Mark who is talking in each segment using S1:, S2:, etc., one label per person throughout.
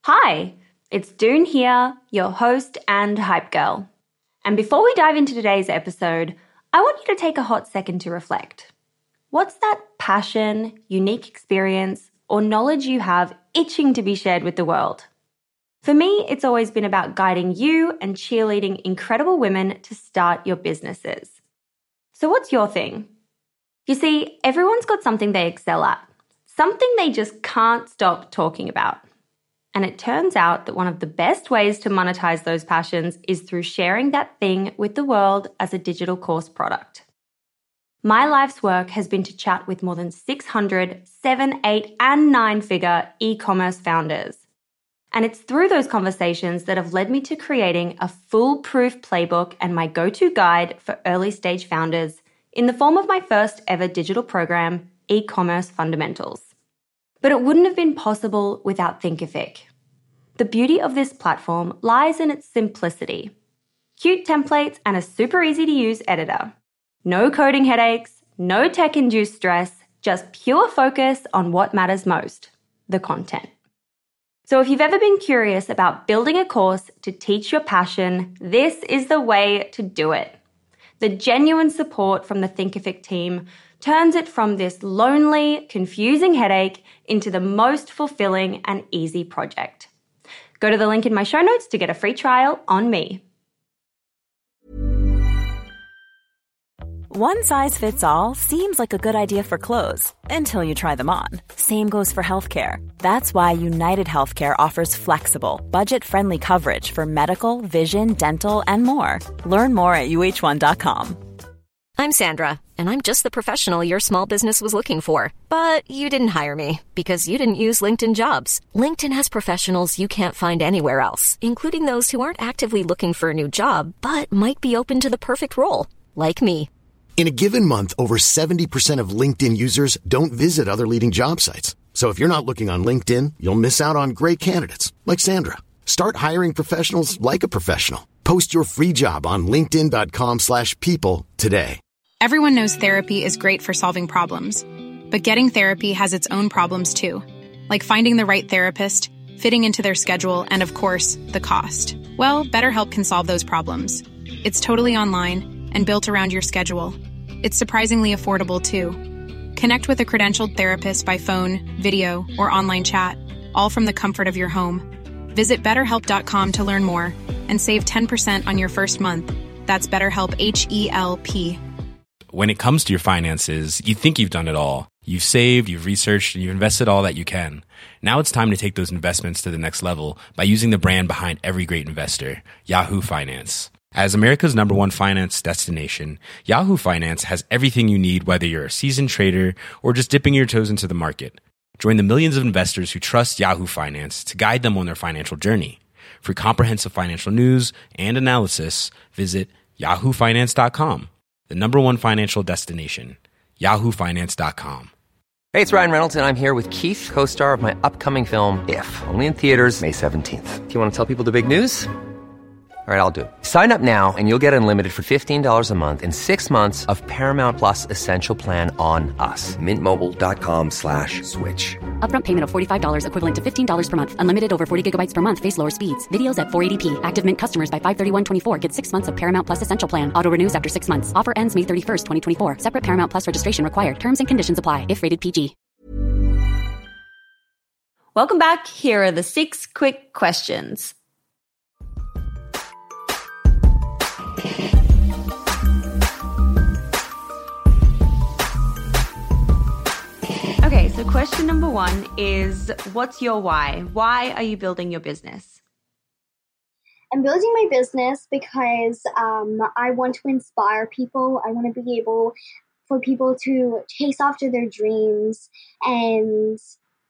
S1: Hi, it's Doone here, your host and hype girl. And before we dive into today's episode, I want you to take a hot second to reflect. What's that passion, unique experience, or knowledge you have itching to be shared with the world? For me, it's always been about guiding you and cheerleading incredible women to start your businesses. So what's your thing? You see, everyone's got something they excel at, something they just can't stop talking about. And it turns out that one of the best ways to monetize those passions is through sharing that thing with the world as a digital course product. My life's work has been to chat with more than 600 7, 8, and 9-figure e-commerce founders. And it's through those conversations that have led me to creating a foolproof playbook and my go-to guide for early-stage founders in the form of my first ever digital program, E-commerce Fundamentals. But it wouldn't have been possible without Thinkific. The beauty of this platform lies in its simplicity. Cute templates and a super easy to use editor. No coding headaches, no tech-induced stress, just pure focus on what matters most, the content. So if you've ever been curious about building a course to teach your passion, this is the way to do it. The genuine support from the Thinkific team turns it from this lonely, confusing headache into the most fulfilling and easy project. Go to the link in my show notes to get a free trial on me.
S2: One size fits all seems like a good idea for clothes until you try them on. Same goes for healthcare. That's why United Healthcare offers flexible, budget-friendly coverage for medical, vision, dental, and more. Learn more at uh1.com.
S3: I'm Sandra, and I'm just the professional your small business was looking for. But you didn't hire me because you didn't use LinkedIn Jobs. LinkedIn has professionals you can't find anywhere else, including those who aren't actively looking for a new job, but might be open to the perfect role, like me.
S4: In a given month, over 70% of LinkedIn users don't visit other leading job sites. So if you're not looking on LinkedIn, you'll miss out on great candidates like Sandra. Start hiring professionals like a professional. Post your free job on linkedin.com/people today.
S5: Everyone knows therapy is great for solving problems, but getting therapy has its own problems too, like finding the right therapist, fitting into their schedule, and of course, the cost. Well, BetterHelp can solve those problems. It's totally online and built around your schedule. It's surprisingly affordable too. Connect with a credentialed therapist by phone, video, or online chat, all from the comfort of your home. Visit BetterHelp.com to learn more and save 10% on your first month. That's BetterHelp, H-E-L-P.
S6: When it comes to your finances, you think you've done it all. You've saved, you've researched, and you've invested all that you can. Now it's time to take those investments to the next level by using the brand behind every great investor, Yahoo Finance. As America's #1 finance destination, Yahoo Finance has everything you need, whether you're a seasoned trader or just dipping your toes into the market. Join the millions of investors who trust Yahoo Finance to guide them on their financial journey. For comprehensive financial news and analysis, visit yahoofinance.com. The #1 financial destination, yahoofinance.com.
S7: Hey, it's Ryan Reynolds, and I'm here with Keith, co-star of my upcoming film, If, only in theaters May 17th. Do you want to tell people the big news? All right, I'll do it. Sign up now and you'll get unlimited for $15 a month and 6 months of Paramount Plus Essential Plan on us. MintMobile.com/switch.
S8: Upfront payment of $45 equivalent to $15 per month. Unlimited over 40 gigabytes per month. Face lower speeds. Videos at 480p. Active Mint customers by 531.24 get 6 months of Paramount Plus Essential Plan. Auto renews after 6 months. Offer ends May 31st, 2024. Separate Paramount Plus registration required. Terms and conditions apply if rated PG.
S1: Welcome back. Here are the 6 quick questions. Okay, so question number 1 is, what's your why? Why are you building your business?
S9: I'm building my business because I want to inspire people. I want to be able for people to chase after their dreams and,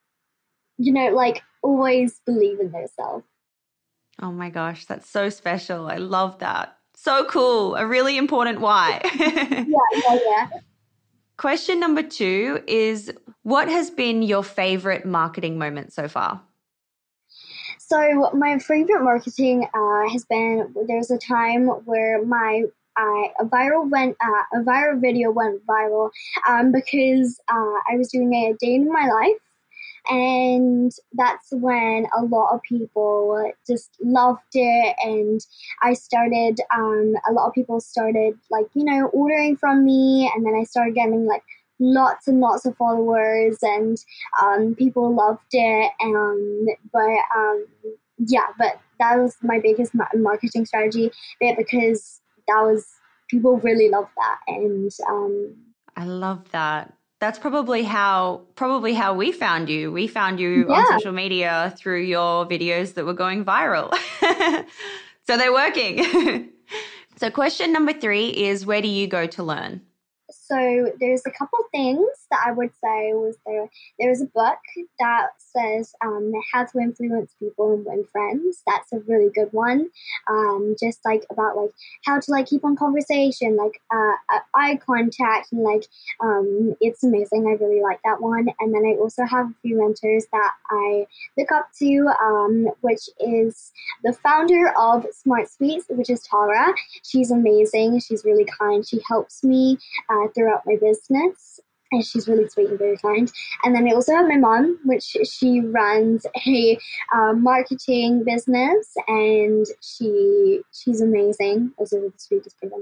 S9: always believe in themselves.
S1: Oh my gosh, that's so special. I love that. So cool. A really important why.
S9: Yeah.
S1: Question number 2 is, what has been your favorite marketing moment so far?
S9: So my favorite marketing has been, there's a time where a viral video went viral because I was doing a day in my life, And that's when a lot of people just loved it. And I started, a lot of people started like, ordering from me. And then I started getting like lots and lots of followers, and people loved it. But that was my biggest marketing strategy bit, because people really loved that. And
S1: I love that. That's probably how we found you. We found you on social media through your videos that were going viral. So they're working. So question number 3 is, where do you go to learn?
S9: So there's a couple things that I would say was there's a book that says how to influence people and win friends. That's a really good one. Just like about like how to like keep on conversation, like eye contact, and like it's amazing. I really like that one. And then I also have a few mentors that I look up to, which is the founder of Smart Sweets, which is Tara. She's amazing. She's really kind. She helps me throughout my business, and she's really sweet and very kind. And then I also have my mom, which she runs a marketing business, and she's amazing. Also the sweetest person.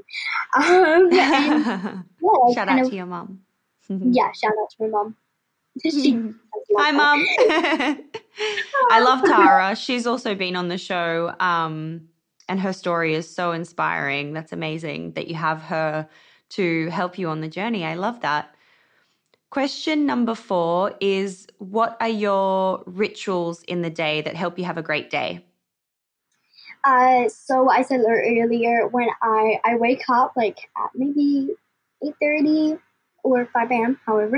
S1: Shout out to your mom.
S9: Yeah, shout out to my mom.
S1: Hi, Mom. I love Tara. She's also been on the show, and her story is so inspiring. That's amazing that you have her to help you on the journey. I love that. Question number 4 is, what are your rituals in the day that help you have a great day?
S9: So I said earlier, when I wake up like at maybe 8:30 or 5 a.m., however,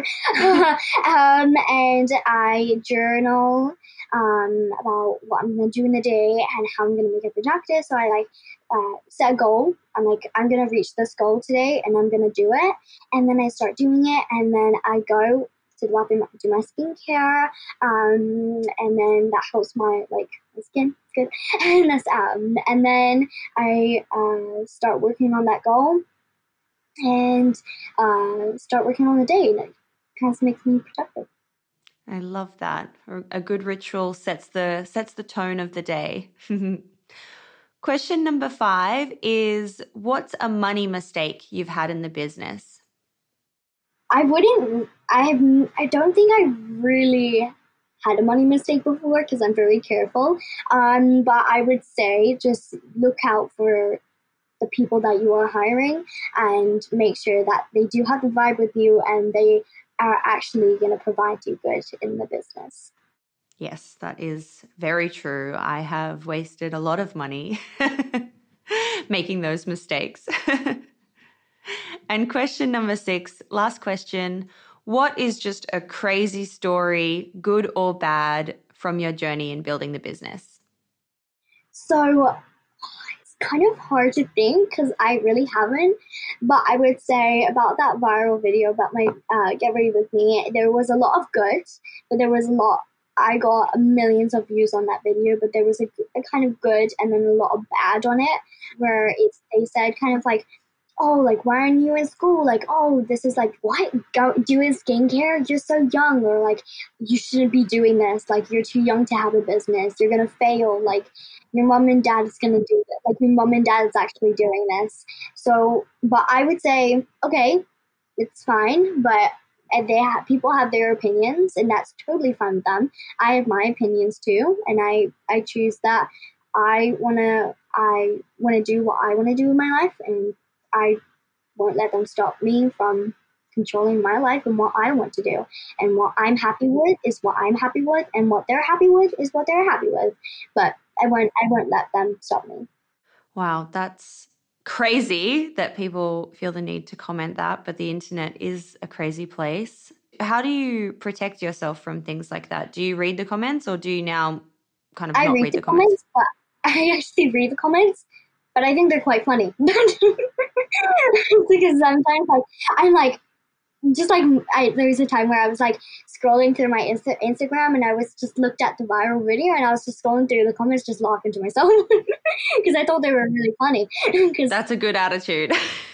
S9: and I journal about what I'm going to do in the day and how I'm going to make it productive. So I set a goal. I'm like, I'm going to reach this goal today, and I'm going to do it. And then I start doing it, and then I go to the bathroom, do my skincare, and then that helps my skin. It's good. And that's and then I start working on that goal, and start working on the day, and it kind of makes me productive.
S1: I love that. A good ritual sets the tone of the day. Question number 5 is, what's a money mistake you've had in the business?
S9: I don't think I really had a money mistake before, because I'm very careful. But I would say just look out for the people that you are hiring, and make sure that they do have the vibe with you, and they are actually going to provide you good in the business.
S1: Yes, that is very true. I have wasted a lot of money making those mistakes. And question number 6, last question. What is just a crazy story, good or bad, from your journey in building the business?
S9: So it's kind of hard to think, because I really haven't. But I would say about that viral video about my Get Ready With Me, there was a lot of good, but there was a lot. I got millions of views on that video, but there was a kind of good and then a lot of bad on it, where they said kind of like, oh, like, why aren't you in school? Like, oh, this is like, what? Go doing skincare? You're so young. Or like, you shouldn't be doing this. Like, you're too young to have a business. You're going to fail. Like, your mom and dad is going to do this. Like, your mom and dad is actually doing this. So, but I would say, okay, it's fine, but people have their opinions, and that's totally fine with them. I have my opinions too, and I choose that I want to do what I want to do in my life, and I won't let them stop me from controlling my life and what I want to do. And what I'm happy with is what I'm happy with, and what they're happy with is what they're happy with. But I won't let them stop me.
S1: Wow, that's crazy that people feel the need to comment that, but the internet is a crazy place. How do you protect yourself from things like that? Do you read the comments, or do you now kind of not read the comments?
S9: But I actually read the comments, but I think they're quite funny. Because sometimes I'm like, just like there was a time where I was like scrolling through my Instagram, and I was just looked at the viral video, and I was just scrolling through the comments, just laughing to myself because I thought they were really funny.
S1: That's a good attitude.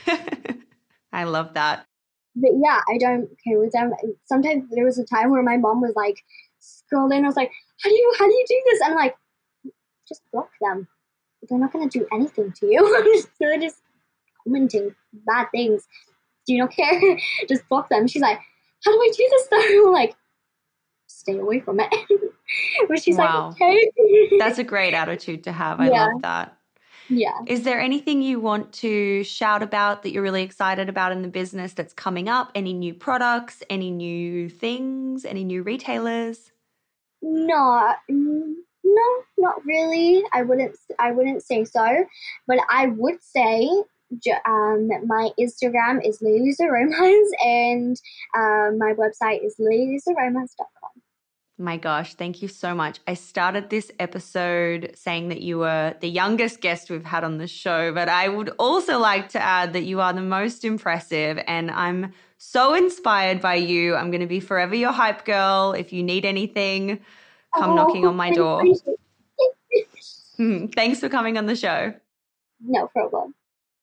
S1: I love that.
S9: But yeah, I don't care with them. Sometimes there was a time where my mom was like scrolling. I was like, how do you do this? And I'm like, just block them. They're not going to do anything to you. They're just commenting bad things. Do you not care? Just block them. She's like, how do I do this though? I'm like, stay away from it. But she's like, okay.
S1: That's a great attitude to have. I love that.
S9: Yeah.
S1: Is there anything you want to shout about that you're really excited about in the business that's coming up? Any new products, any new things, any new retailers?
S9: No, not really. I wouldn't say so, but I would say my Instagram is Lily's Aromas and my website is lilysaromas.com.
S1: My gosh, thank you so much. I started this episode saying that you were the youngest guest we've had on the show, but I would also like to add that you are the most impressive, and I'm so inspired by you. I'm going to be forever your hype girl. If you need anything, come knocking on my door. Thanks for coming on the show.
S9: No problem.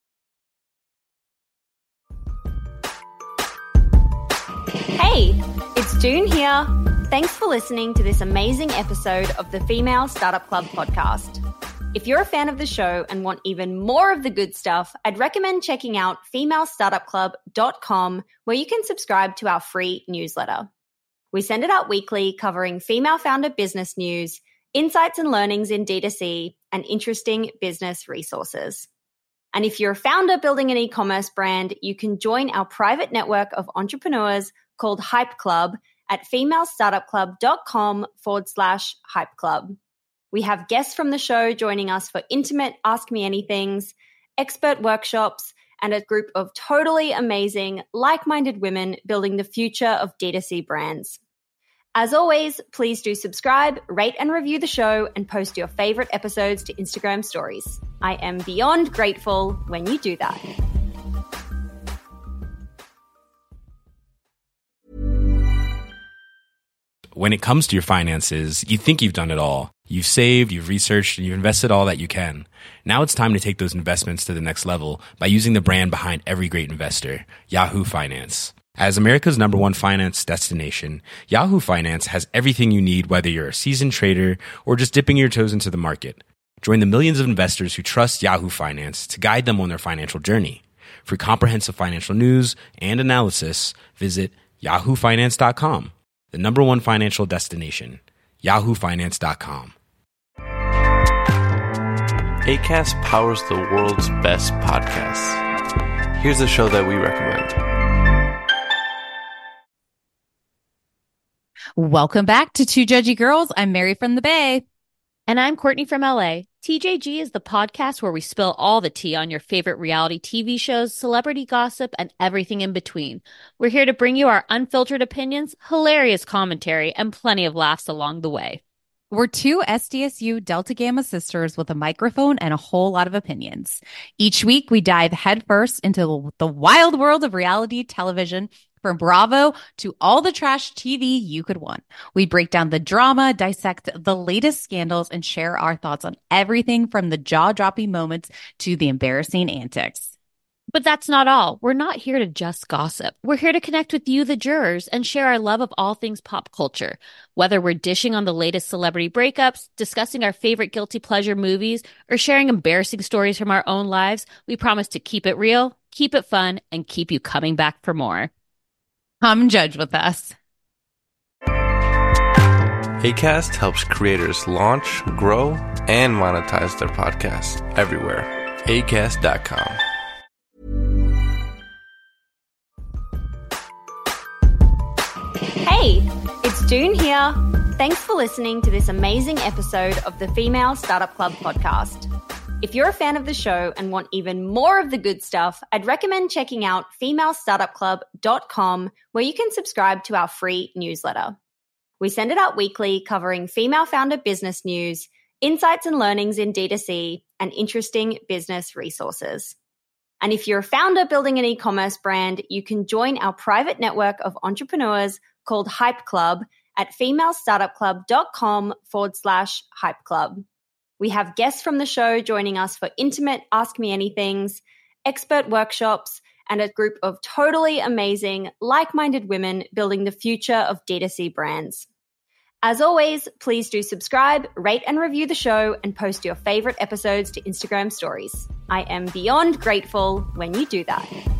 S1: Hey, it's June here. Thanks for listening to this amazing episode of the Female Startup Club podcast. If you're a fan of the show and want even more of the good stuff, I'd recommend checking out femalestartupclub.com, where you can subscribe to our free newsletter. We send it out weekly, covering female founder business news, insights and learnings in D2C, and interesting business resources. And if you're a founder building an e-commerce brand, you can join our private network of entrepreneurs called Hype Club at femalestartupclub.com/Hype Club. We have guests from the show joining us for intimate Ask Me Anythings, expert workshops, and a group of totally amazing, like-minded women building the future of D2C brands. As always, please do subscribe, rate and review the show, and post your favorite episodes to Instagram stories. I am beyond grateful when you do that.
S6: When it comes to your finances, you think you've done it all. You've saved, you've researched, and you've invested all that you can. Now it's time to take those investments to the next level by using the brand behind every great investor, Yahoo Finance. As America's #1 finance destination, Yahoo Finance has everything you need, whether you're a seasoned trader or just dipping your toes into the market. Join the millions of investors who trust Yahoo Finance to guide them on their financial journey. For comprehensive financial news and analysis, visit yahoofinance.com. The #1 financial destination, yahoofinance.com.
S10: Acast powers the world's best podcasts. Here's a show that we recommend.
S11: Welcome back to Two Judgy Girls. I'm Mary from the Bay.
S12: And I'm Courtney from LA. TJG is the podcast where we spill all the tea on your favorite reality TV shows, celebrity gossip, and everything in between. We're here to bring you our unfiltered opinions, hilarious commentary, and plenty of laughs along the way.
S11: We're two SDSU Delta Gamma sisters with a microphone and a whole lot of opinions. Each week, we dive headfirst into the wild world of reality television, from Bravo to all the trash TV you could want. We break down the drama, dissect the latest scandals, and share our thoughts on everything from the jaw-dropping moments to the embarrassing antics.
S12: But that's not all. We're not here to just gossip. We're here to connect with you, the jurors, and share our love of all things pop culture. Whether we're dishing on the latest celebrity breakups, discussing our favorite guilty pleasure movies, or sharing embarrassing stories from our own lives, we promise to keep it real, keep it fun, and keep you coming back for more.
S11: Come judge with us.
S10: Acast helps creators launch, grow, and monetize their podcasts everywhere. Acast.com.
S1: Hey, it's June here. Thanks for listening to this amazing episode of the Female Startup Club podcast. If you're a fan of the show and want even more of the good stuff, I'd recommend checking out femalestartupclub.com, where you can subscribe to our free newsletter. We send it out weekly, covering female founder business news, insights and learnings in D2C, and interesting business resources. And if you're a founder building an e-commerce brand, you can join our private network of entrepreneurs called Hype Club at femalestartupclub.com/Hype Club. We have guests from the show joining us for intimate Ask Me Anythings, expert workshops, and a group of totally amazing, like-minded women building the future of D2C brands. As always, please do subscribe, rate and review the show, and post your favorite episodes to Instagram stories. I am beyond grateful when you do that.